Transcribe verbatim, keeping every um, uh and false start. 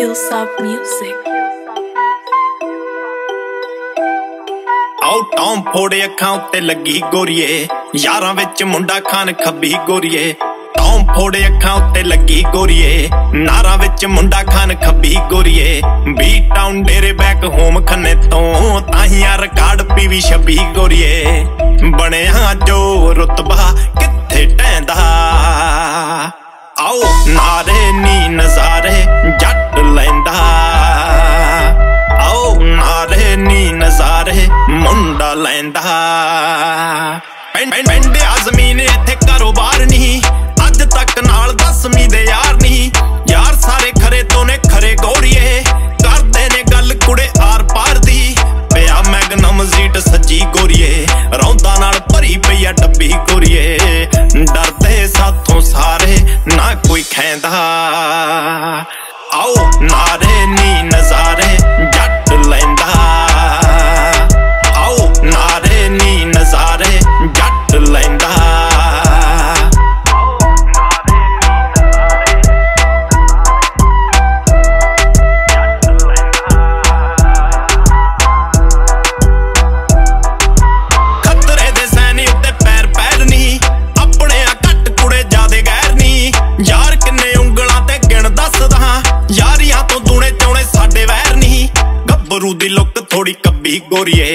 Hillsop Music। ਆਉ ਟੌਮ ਫੋੜੇ ਅੱਖਾਂ ਉੱਤੇ ਲੱਗੀ ਗੋਰੀਏ, ਯਾਰਾਂ ਵਿੱਚ ਮੁੰਡਾ ਖਾਨ ਖੱਬੀ ਗੋਰੀਏ। ਟੌਮ ਫੋੜੇ ਅੱਖਾਂ ਉੱਤੇ ਲੱਗੀ ਗੋਰੀਏ, ਨਾਰਾਂ ਵਿੱਚ ਮੁੰਡਾ ਖਾਨ ਖੱਬੀ ਗੋਰੀਏ। ਬੀ ਟਾਊਨ ਡੇਰੇ ਬੈਕ ਹੋਮ ਖੰਨੇ ਤੋਂ ਤਾਹੀਆਂ ਰਿਕਾਰਡ ਪੀਵੀ ਛੱਬੀ ਗੋਰੀਏ। ਬਣਿਆ ਜੋ ਰੁਤਬਾ ਕਿੱਥੇ ਟੈਂਦਾ, ਆਓ ਨਾਰੇ ਨੀ ਨਜ਼ਾਰੇ ਜੱਟ ਲੈਂਦਾ। ਆਓ ਨਾਰੇ ਨੀ ਨਜ਼ਾਰੇ ਮੁੰਡਾ ਲੈਂਦਾ। ਪਿੰਡਿਆ ਜ਼ਮੀਨ ਇੱਥੇ ਕਾਰੋਬਾਰ ਨਹੀਂ, ਅੱਜ ਤੱਕ ਨਾਲ ਦਸਵੀਂ ਦੇ ਯਾਰ ਨਹੀਂ। ਯਾਰ ਸਾਰੇ ਖਰੇ ਤੋਂ ਨੇ ਖਰੇ ਗੋਰੀਏ, ਕਰਦੇ ਨੇ ਗੱਲ ਕੁੜੇ ਆਰ ਪਾਰ ਦੀ। ਪਿਆ ਮੈਗਨਮ ਜ਼ੀਟ ਸੱਜੀ ਗੋਰੀਏ, ਰੌਂਦਾ ਨਾਲ ਭਰੀ ਪਈ ਆ ਡੱਬੀ ਗੋਰੀਏ। ਡਰਦੇ ਸਾਥੋਂ ਸਾਰੇ ਨਾ ਕੋਈ ਖੈਂਦਾ, ਆਓ ਨਾਰੇ ਨੀ ਨਜ਼ਾਰੇ ਜੱਟ ਲੈਂਦਾ। ਆਓ ਨਾਰੇ ਨੀ ਨਜ਼ਾਰੇ ਜੱਟ ਲੈਂਦਾ। ਖਤਰੇ ਦੇ ਸੈਨੀ ਉੱਤੇ ਪੈਰ ਪੈਰ ਨੀ, ਆਪਣੇ ਆ ਘੱਟ ਕੁੜੇ ਜਾਦੇ ਗੈਰ ਨੀ। ਯਾਰ ਕਿੰਨੇ ਉਂਗਲਾਂ ਤੇ ਗਿਣ ਦੱਸਦਾ, ਯਾਰੀਆਂ ਤੋਂ ਦੂਣੇ ਚੌਣੇ ਸਾਡੇ ਵੈਰ ਨੀ। ਗੱਭਰੂ ਦੀ ਲੁੱਕ ਥੋੜੀ ਕੱਬੀ ਗੋਰੀਏ,